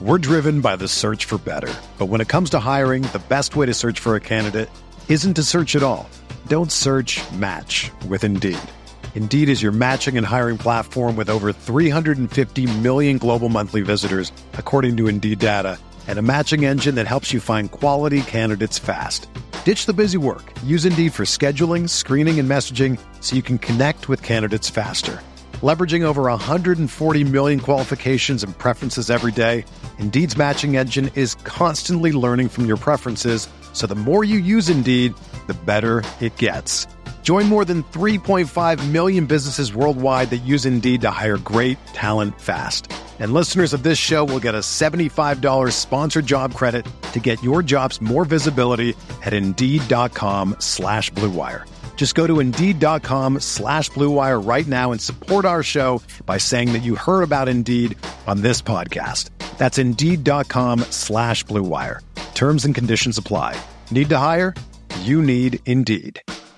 We're driven by the search for better. But when it comes to hiring, the best way to search for a candidate isn't to search at all. Don't search, match with Indeed. Indeed is your matching and hiring platform with over 350 million global monthly visitors, according to Indeed data, and a matching engine that helps you find quality candidates fast. Ditch the busy work. Use Indeed for scheduling, screening, and messaging so you can connect with candidates faster. Leveraging over 140 million qualifications and preferences every day, Indeed's matching engine is constantly learning from your preferences, so the more you use Indeed, the better it gets. Join more than 3.5 million businesses worldwide that use Indeed to hire great talent fast. And listeners of this show will get a $75 sponsored job credit to get your jobs more visibility at Indeed.com/Blue Wire. Just go to Indeed.com/Blue Wire right now and support our show by saying that you heard about Indeed on this podcast. That's Indeed.com/Blue Wire. Terms and conditions apply. Need to hire? You need Indeed.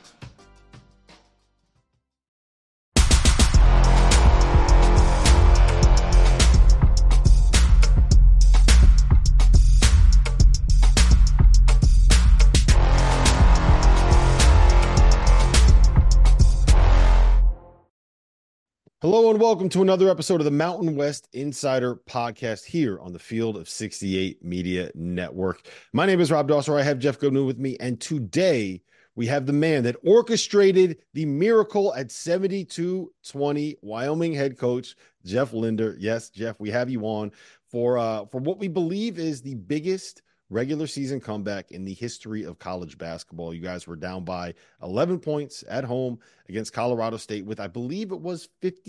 Hello and welcome to another episode of the Mountain West Insider Podcast here on the Field of 68 Media Network. My name is Rob Dawser. I have Jeff Godin with me, and today we have the man that orchestrated the miracle at 72-20 Wyoming head coach Jeff Linder. Yes, Jeff, we have you on for what we believe is the biggest regular season comeback in the history of college basketball. You guys were down by 11 points at home against Colorado State with, I believe it was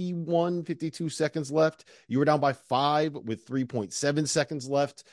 52 seconds left. You were down by 5 with 3.7 seconds left.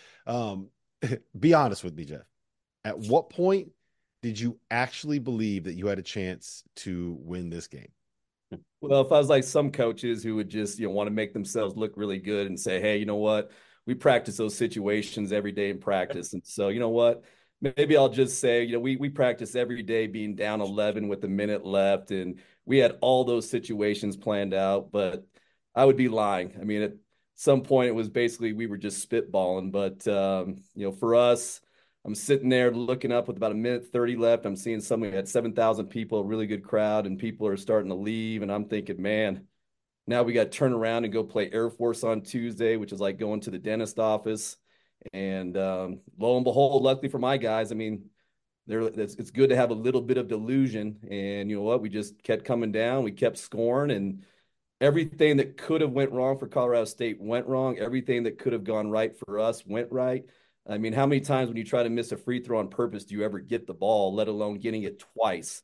Be honest with me, Jeff. At what point did you actually believe that you had a chance to win this game? Well, if I was like some coaches who would just, want to make themselves look really good and say, hey, you know what? We practice those situations every day in practice. And so, you know what, maybe I'll just say, we practice every day being down 11 with a minute left. And we had all those situations planned out, but I would be lying. I mean, at some point it was basically, we were just spitballing, but for us, I'm sitting there looking up with about a minute 30 left. I'm seeing somebody had 7,000 people, a really good crowd, and people are starting to leave. And I'm thinking, man, now we got to turn around and go play Air Force on Tuesday, which is like going to the dentist office. And lo and behold, luckily for my guys, I mean, it's good to have a little bit of delusion. And you know what? We just kept coming down. We kept scoring. And everything that could have went wrong for Colorado State went wrong. Everything that could have gone right for us went right. I mean, how many times when you try to miss a free throw on purpose do you ever get the ball, let alone getting it twice?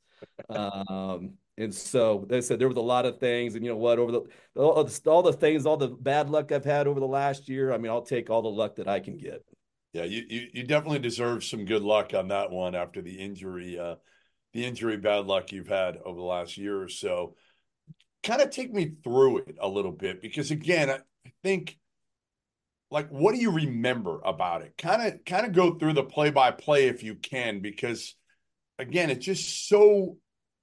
And so they said there was a lot of things, and you know what, over all the things, all the bad luck I've had over the last year, I mean, I'll take all the luck that I can get. Yeah, you definitely deserve some good luck on that one after the injury bad luck you've had over the last year or so. Kind of take me through it a little bit, because again, I think, like, what do you remember about it? Kind of go through the play-by-play if you can, because again, it's just so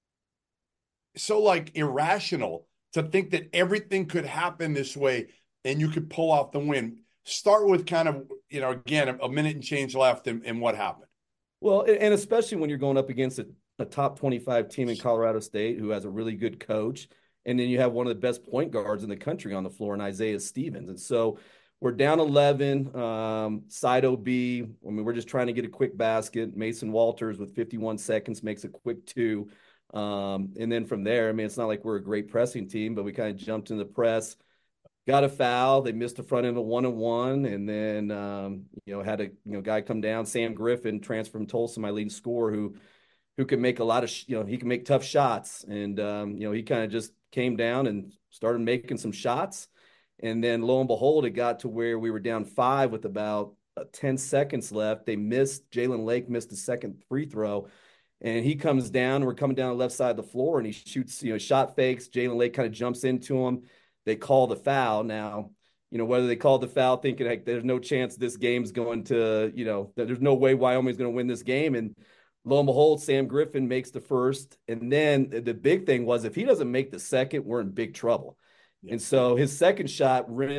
like irrational to think that everything could happen this way and you could pull off the win. Start with kind of, again, a minute and change left and what happened. Well, and especially when you're going up against a top 25 team in Colorado State who has a really good coach. And then you have one of the best point guards in the country on the floor in Isaiah Stevens. And so we're down 11, side OB. I mean, we're just trying to get a quick basket. Mason Walters with 51 seconds makes a quick 2. And then from there, I mean, it's not like we're a great pressing team, but we kind of jumped in the press, got a foul. They missed the front end of 1-on-1. And then, had a guy come down, Sam Griffin, transfer from Tulsa, my leading scorer, who can make a lot of, he can make tough shots. And, he kind of just came down and started making some shots. And then lo and behold, it got to where we were down 5 with about 10 seconds left. Jalen Lake missed the second free throw. And he comes down, we're coming down the left side of the floor, and he shoots, shot fakes. Jalen Lake kind of jumps into him. They call the foul. Now, whether they called the foul thinking, like, there's no chance this game's going to, there's no way Wyoming's going to win this game. And lo and behold, Sam Griffin makes the first. And then the big thing was, if he doesn't make the second, we're in big trouble. Yeah. And so his second shot rims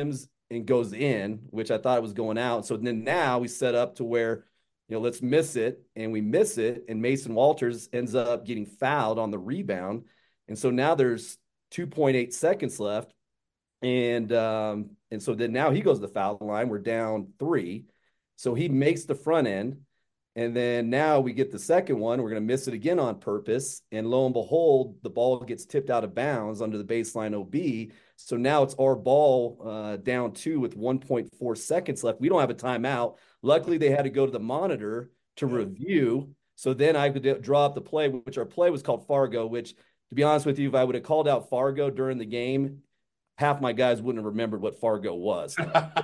and goes in, which I thought was going out. So then now we set up to where, let's miss it, and we miss it, and Mason Walters ends up getting fouled on the rebound. And so now there's 2.8 seconds left. And so then now he goes to the foul line. We're down 3. So he makes the front end. And then now we get the second one. We're going to miss it again on purpose. And lo and behold, the ball gets tipped out of bounds under the baseline OB. So now it's our ball down 2 with 1.4 seconds left. We don't have a timeout. Luckily, they had to go to the monitor to review. So then I could draw up the play, which our play was called Fargo, which, to be honest with you, if I would have called out Fargo during the game, half my guys wouldn't have remembered what Fargo was.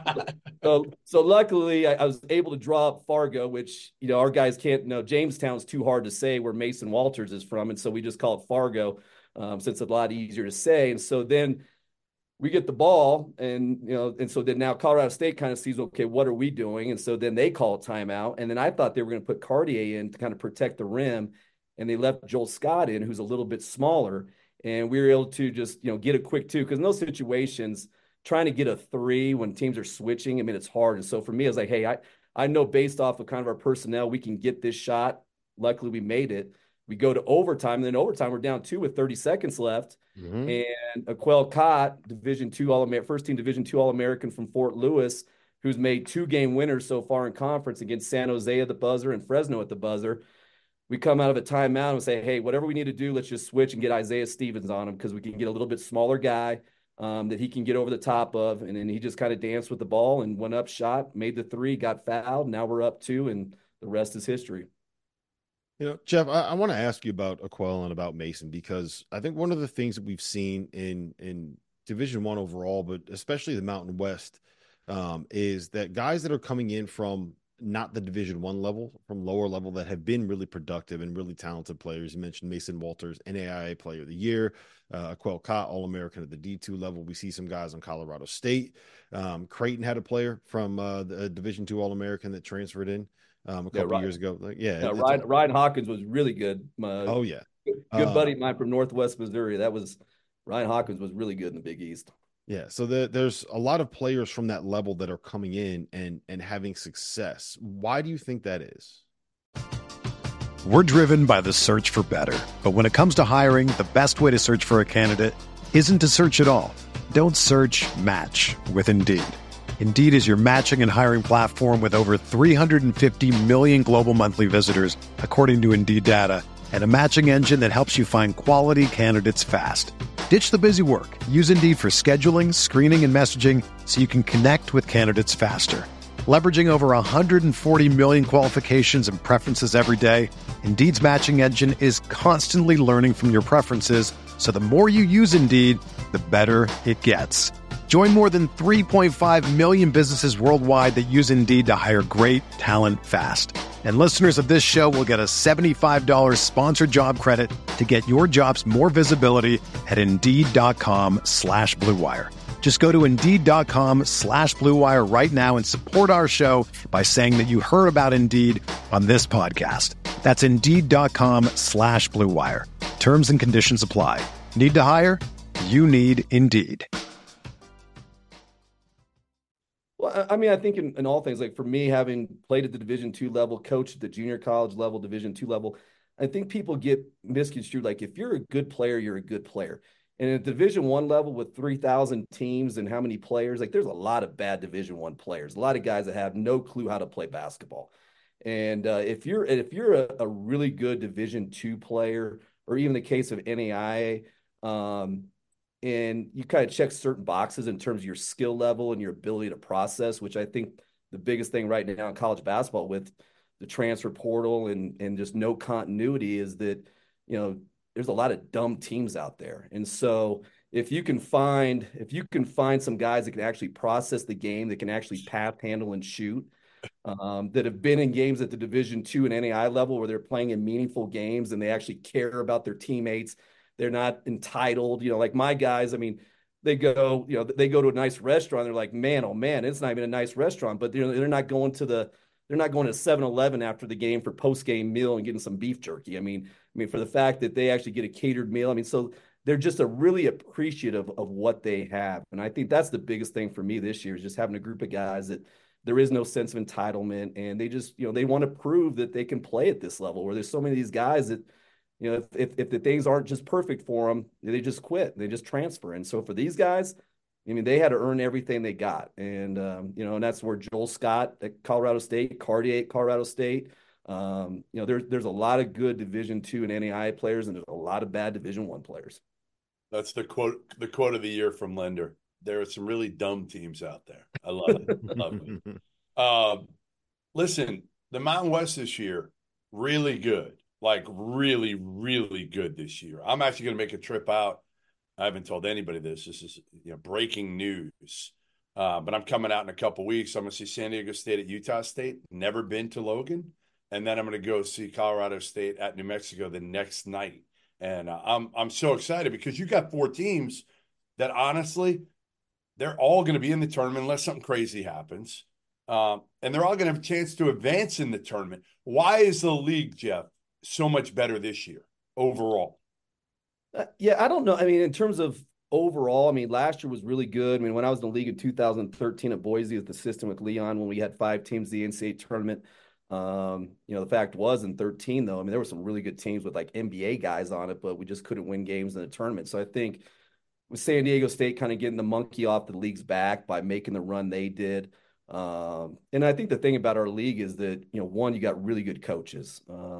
So luckily, I was able to draw up Fargo, which, our guys can't know. Jamestown's too hard to say where Mason Walters is from. And so we just call it Fargo, since it's a lot easier to say. And so then we get the ball, and so then now Colorado State kind of sees, okay, what are we doing? And so then they call a timeout. And then I thought they were going to put Cartier in to kind of protect the rim. And they left Joel Scott in, who's a little bit smaller. And we were able to just, get a quick 2, because in those situations, trying to get a 3 when teams are switching, I mean, it's hard. And so for me, I was like, hey, I know based off of kind of our personnel, we can get this shot. Luckily, we made it. We go to overtime, and then overtime, we're down 2 with 30 seconds left. Mm-hmm. And Aquel Cott, first team Division II All-American from Fort Lewis, who's made 2 game winners so far in conference against San Jose at the buzzer and Fresno at the buzzer. We come out of a timeout and say, hey, whatever we need to do, let's just switch and get Isaiah Stevens on him, because we can get a little bit smaller guy that he can get over the top of. And then he just kind of danced with the ball and went up, shot, made the 3, got fouled. Now we're up 2, and the rest is history. Jeff, I want to ask you about Aquel and about Mason, because I think one of the things that we've seen in Division I overall, but especially the Mountain West, is that guys that are coming in from not the Division I level, from lower level, that have been really productive and really talented players. You mentioned Mason Walters, NAIA Player of the Year, Aquel Cott, All-American at the D2 level. We see some guys on Colorado State. Creighton had a player from the Division II All-American that transferred in a couple years ago. Ryan Hawkins was really good. Good buddy of mine from Northwest Missouri. Ryan Hawkins was really good in the Big East. Yeah, so there's a lot of players from that level that are coming in and having success. Why do you think that is? We're driven by the search for better. But when it comes to hiring, the best way to search for a candidate isn't to search at all. Don't search, match with Indeed. Indeed is your matching and hiring platform with over 350 million global monthly visitors, according to Indeed data, and a matching engine that helps you find quality candidates fast. Ditch the busy work. Use Indeed for scheduling, screening, and messaging so you can connect with candidates faster. Leveraging over 140 million qualifications and preferences every day, Indeed's matching engine is constantly learning from your preferences, so the more you use Indeed, the better it gets. Join more than 3.5 million businesses worldwide that use Indeed to hire great talent fast. And listeners of this show will get a $75 sponsored job credit to get your jobs more visibility at Indeed.com/Blue Wire. Just go to Indeed.com/Blue Wire right now and support our show by saying that you heard about Indeed on this podcast. That's Indeed.com/Blue Wire. Terms and conditions apply. Need to hire? You need Indeed. Well, I mean, I think in all things, like for me, having played at the Division II level, coached at the junior college level, Division II level, I think people get misconstrued. Like if you're a good player, you're a good player. And at Division I level with 3,000 teams and how many players, like there's a lot of bad Division I players, a lot of guys that have no clue how to play basketball. And if you're a really good Division II player, or even the case of NAIA, and you kind of check certain boxes in terms of your skill level and your ability to process, which I think the biggest thing right now in college basketball with the transfer portal and just no continuity is that, there's a lot of dumb teams out there. And so if you can find some guys that can actually process the game, that can actually pass, handle, and shoot, that have been in games at the Division II and NAI level where they're playing in meaningful games and they actually care about their teammates. They're not entitled, like my guys. I mean, they go to a nice restaurant. They're like, man, oh man, it's not even a nice restaurant, but they're not going to 7-Eleven after the game for post-game meal and getting some beef jerky. I mean, for the fact that they actually get a catered meal. I mean, so they're just a really appreciative of what they have. And I think that's the biggest thing for me this year is just having a group of guys that there is no sense of entitlement, and they just, they want to prove that they can play at this level, where there's so many of these guys that, if the things aren't just perfect for them, they just quit, they just transfer. And so for these guys, I mean, they had to earn everything they got. And, and that's where Joel Scott at Colorado State, Cartier at Colorado State, there's a lot of good Division II and NAIA players, and there's a lot of bad Division I players. That's the quote of the year from Lender. There are some really dumb teams out there. I love it. Love it. Listen, the Mountain West this year, really good. Like really, really good this year. I'm actually going to make a trip out. I haven't told anybody this. This is breaking news. But I'm coming out in a couple weeks. I'm going to see San Diego State at Utah State. Never been to Logan. And then I'm going to go see Colorado State at New Mexico the next night. And I'm so excited because you got 4 teams that honestly, they're all going to be in the tournament unless something crazy happens. And they're all going to have a chance to advance in the tournament. Why is the league, Jeff, so much better this year overall? I don't know. I mean, in terms of overall, I mean, last year was really good. I mean, when I was in the league in 2013 at Boise with the system with Leon, when we had 5 teams, the NCAA tournament, the fact was in 13, though, I mean, there were some really good teams with like NBA guys on it, but we just couldn't win games in the tournament. So I think with San Diego State kind of getting the monkey off the league's back by making the run they did. And I think the thing about our league is that, one, you got really good coaches.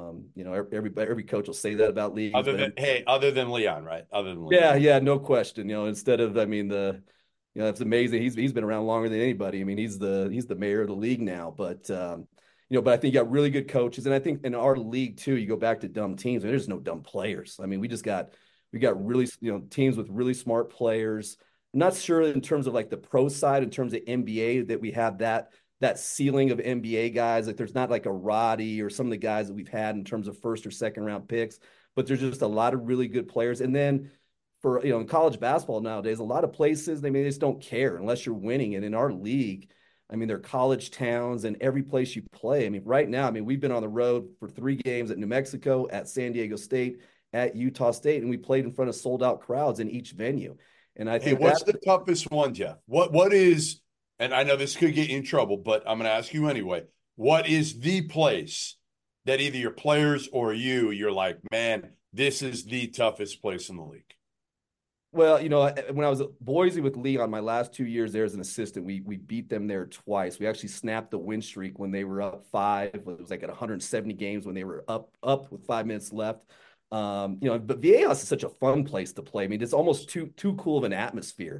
Every coach will say that about leagues. Other than Leon, right? Other than Leon. Yeah, no question. Instead of, I mean, it's amazing. He's been around longer than anybody. I mean, he's the mayor of the league now, but but I think you got really good coaches. And I think in our league too, you go back to dumb teams, and there's no dumb players. I mean, we got really, teams with really smart players. I'm not sure in terms of like the pro side, in terms of NBA, that we have that ceiling of NBA guys. Like there's not like a Roddy or some of the guys that we've had in terms of first or second round picks, but there's just a lot of really good players. And then for, in college basketball nowadays, a lot of places, they just don't care unless you're winning. And in our league, I mean, they're college towns, and every place you play. I mean, right now, we've been on the road for 3 games at New Mexico, at San Diego State, at Utah State, and we played in front of sold out crowds in each venue. And I think what's the toughest one, Jeff? What is, and I know this could get you in trouble, but I'm going to ask you anyway. What is the place that either your players or you're like, man, this is the toughest place in the league? Well, when I was at Boise with Leon, my last 2 years there as an assistant, we beat them there twice. We actually snapped the win streak when they were up 5. It was like at 170 games when they were up with 5 minutes left. But Viejas is such a fun place to play. I mean, it's almost too cool of an atmosphere.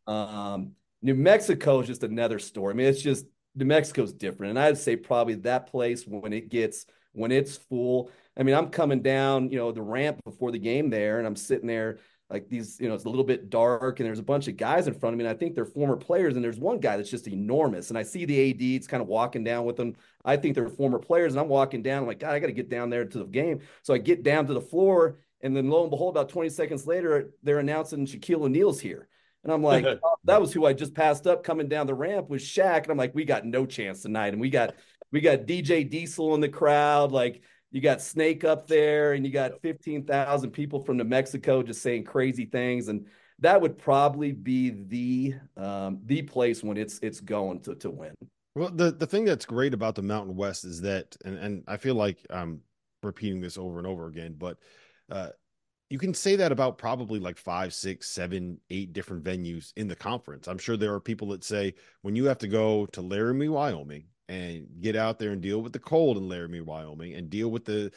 New Mexico is just another story. I mean, it's just New Mexico's different. And I'd say probably that place when it's full. I mean, I'm coming down, the ramp before the game there, and I'm sitting there like these, it's a little bit dark, and there's a bunch of guys in front of me, and I think they're former players, and there's one guy that's just enormous, and I see the AD, it's kind of walking down with them. I think they're former players, and I'm walking down, I'm like, God, I got to get down there to the game. So I get down to the floor, and then lo and behold, about 20 seconds later, they're announcing Shaquille O'Neal's here. And I'm like, oh, that was who I just passed up coming down the ramp was Shaq. And I'm like, we got no chance tonight. And we got DJ Diesel in the crowd, like, you got Snake up there, and you got 15,000 people from New Mexico just saying crazy things. And that would probably be the place when it's going to win. Well, the thing that's great about the Mountain West is that, and I feel like I'm repeating this over and over again, but you can say that about probably like 5, 6, 7, 8 different venues in the conference. I'm sure there are people that say when you have to go to Laramie, Wyoming, and get out there and deal with the cold in Laramie, Wyoming, and deal with the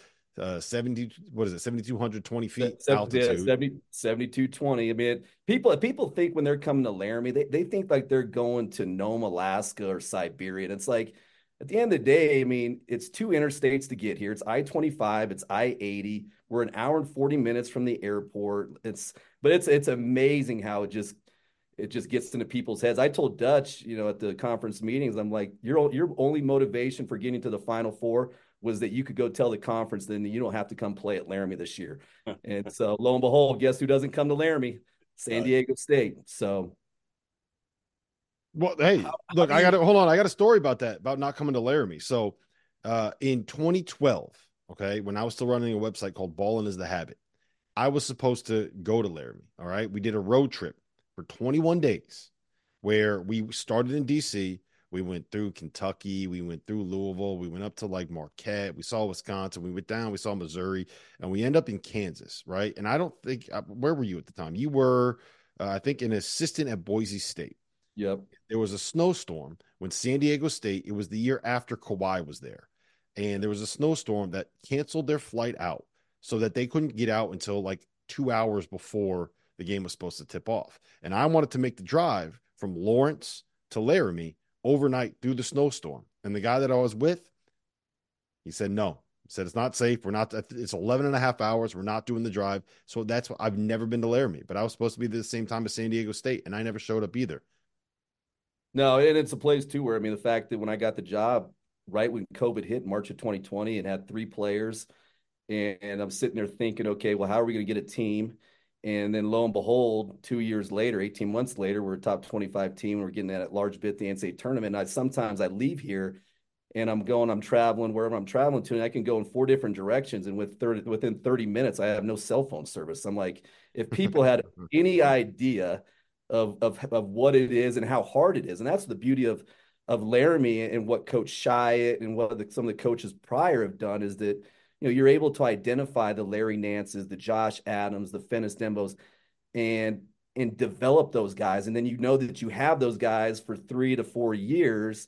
7,220 feet altitude. 7,220. I mean, people think when they're coming to Laramie, they think like they're going to Nome, Alaska, or Siberia. And it's like, at the end of the day, I mean, it's 2 interstates to get here. It's I-25, it's I-80. We're an hour and 40 minutes from the airport. It's amazing how it just gets into people's heads. I told Dutch, at the conference meetings, I'm like, your only motivation for getting to the Final Four was that you could go tell the conference then you don't have to come play at Laramie this year. And so lo and behold, guess who doesn't come to Laramie? San Diego State. So. Well, hey, look, I got a story about that, about not coming to Laramie. So in 2012, okay, when I was still running a website called Ballin' is the Habit, I was supposed to go to Laramie. All right. We did a road trip for 21 days where we started in DC. We went through Kentucky. We went through Louisville. We went up to like Marquette. We saw Wisconsin. We went down. We saw Missouri, and we end up in Kansas, right? And I don't think where were you at the time? You were, I think, an assistant at Boise State. Yep. There was a snowstorm when San Diego State. It was the year after Kawhi was there, and there was a snowstorm that canceled their flight out so that they couldn't get out until like 2 hours before the game was supposed to tip off. And I wanted to make the drive from Lawrence to Laramie overnight through the snowstorm. And the guy that I was with, he said, no. He said, it's not safe. We're not, it's 11 and a half hours. We're not doing the drive. So that's what I've never been to Laramie, but I was supposed to be there the same time as San Diego State, and I never showed up either. No, and it's a place too where, I mean, the fact that when I got the job right when COVID hit March of 2020 and had 3 players, and I'm sitting there thinking, okay, well, how are we going to get a team? And then lo and behold, 2 years later, 18 months later, we're a top 25 team. We're getting that large bid at the NCAA tournament. And sometimes I leave here and I'm traveling wherever I'm traveling to, and I can go in 4 different directions. And within 30 minutes, I have no cell phone service. I'm like, if people had any idea of what it is and how hard it is, and that's the beauty of Laramie and what Coach Shyatt and what some of the coaches prior have done, is that you're able to identify the Larry Nances, the Josh Adams, the Fennis Dembos, and develop those guys. And then that you have those guys for 3 to 4 years.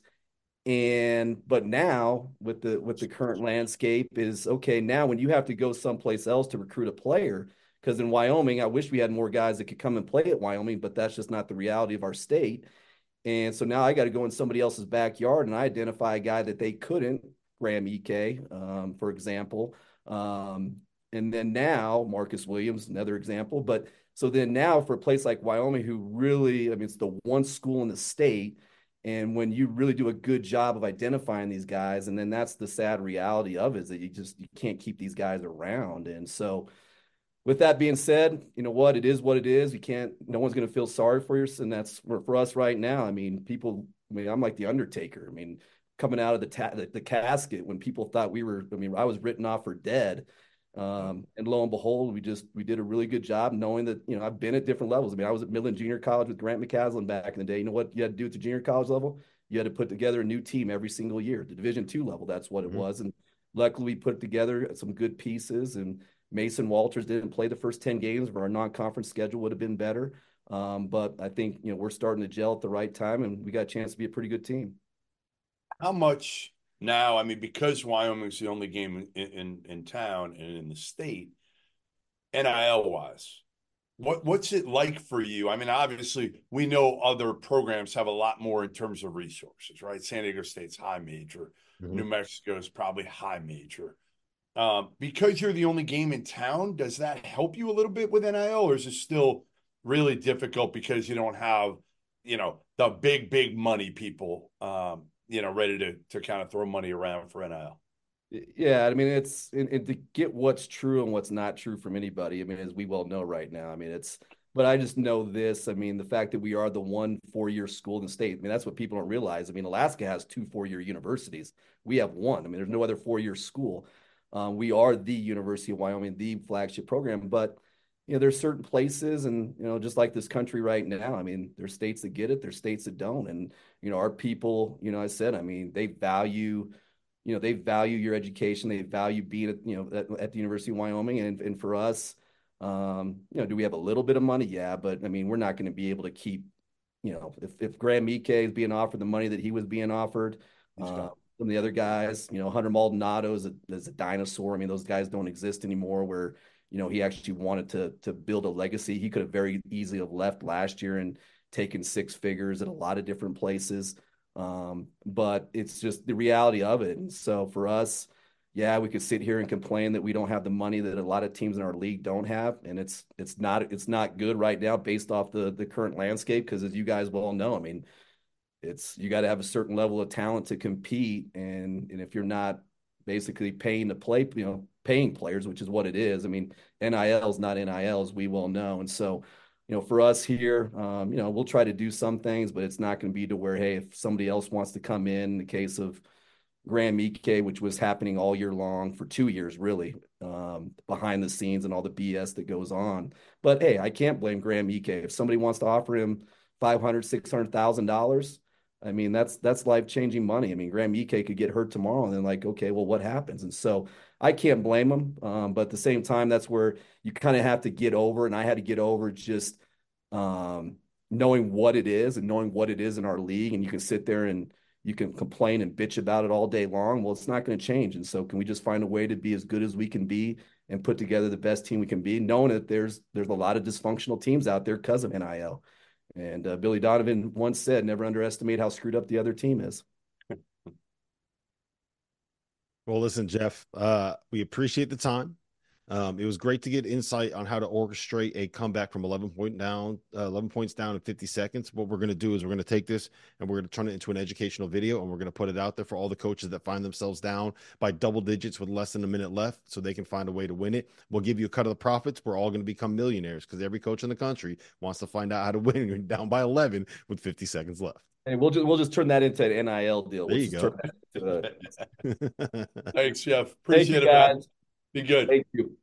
But now with the current landscape is, okay, now when you have to go someplace else to recruit a player, because in Wyoming, I wish we had more guys that could come and play at Wyoming, but that's just not the reality of our state. And so now I got to go in somebody else's backyard and I identify a guy that they couldn't, Graham Ike, for example. And then now Marcus Williams, another example. But so then now for a place like Wyoming, who really, I mean, it's the one school in the state. And when you really do a good job of identifying these guys, and then that's the sad reality of it, is that you can't keep these guys around. And so with that being said, you know what, it is what it is. No one's going to feel sorry for you. And that's for us right now. I mean, I'm like the Undertaker. I mean, coming out of the casket when people thought I was written off for dead. And lo and behold, we did a really good job knowing that, I've been at different levels. I mean, I was at Midland Junior College with Grant McCaslin back in the day. You know what you had to do at the junior college level? You had to put together a new team every single year. The Division II level, that's what it was. And luckily we put together some good pieces, and Mason Walters didn't play the first 10 games, but our non-conference schedule would have been better. But I think, we're starting to gel at the right time, and we got a chance to be a pretty good team. How much now, I mean, because Wyoming's the only game in town and in the state, NIL-wise, what's it like for you? I mean, obviously, we know other programs have a lot more in terms of resources, right? San Diego State's high major. New Mexico is probably high major. Because you're the only game in town, does that help you a little bit with NIL, or is it still really difficult because you don't have, the big money people, ready to kind of throw money around for NIL? Yeah, I mean, it's and to get what's true and what's not true from anybody. I mean, as we well know right now, I mean, but I just know this. I mean, the fact that we are the one 4-year school in the state, I mean, that's what people don't realize. I mean, Alaska has 2 4-year universities. We have one. I mean, there's no other 4-year school. We are the University of Wyoming, the flagship program, but there's certain places, and just like this country right now, I mean, there's states that get it, there's states that don't, and our people, I said, I mean, they value your education, they value being at the University of Wyoming, and for us, do we have a little bit of money? Yeah, but I mean, we're not going to be able to keep, if Graham Ike is being offered the money that he was being offered. Some of the other guys, Hunter Maldonado is a dinosaur. I mean, those guys don't exist anymore, where, he actually wanted to build a legacy. He could have very easily have left last year and taken 6 figures at a lot of different places. But it's just the reality of it. And so for us, yeah, we could sit here and complain that we don't have the money that a lot of teams in our league don't have. And it's not good right now based off the current landscape. Because as you guys well know, I mean, you got to have a certain level of talent to compete. And if you're not basically paying to play, paying players, which is what it is. I mean, NIL is not NIL, as we well know. And so, for us here, we'll try to do some things, but it's not going to be to where, hey, if somebody else wants to come in the case of, Graham Ike, which was happening all year long for 2 years, really, behind the scenes and all the BS that goes on. But hey, I can't blame Graham Ike. If somebody wants to offer him $500,000, $600,000, I mean, that's life-changing money. I mean, Graham Ike could get hurt tomorrow and then like, okay, well, what happens? And so I can't blame him. But at the same time, that's where you kind of have to get over, and I had to get over just knowing what it is and knowing what it is in our league. And you can sit there and you can complain and bitch about it all day long. Well, it's not going to change. And so can we just find a way to be as good as we can be and put together the best team we can be, knowing that there's a lot of dysfunctional teams out there because of NIL. And Billy Donovan once said, never underestimate how screwed up the other team is. Well, listen, Jeff, we appreciate the time. It was great to get insight on how to orchestrate a comeback from 11 points down in 50 seconds. What we're going to do is we're going to take this and we're going to turn it into an educational video, and we're going to put it out there for all the coaches that find themselves down by double digits with less than a minute left so they can find a way to win it. We'll give you a cut of the profits. We're all going to become millionaires because every coach in the country wants to find out how to win down by 11 with 50 seconds left. And we'll just turn that into an NIL deal. There you go. Thanks, Jeff. Appreciate it, man. Be good. Thank you.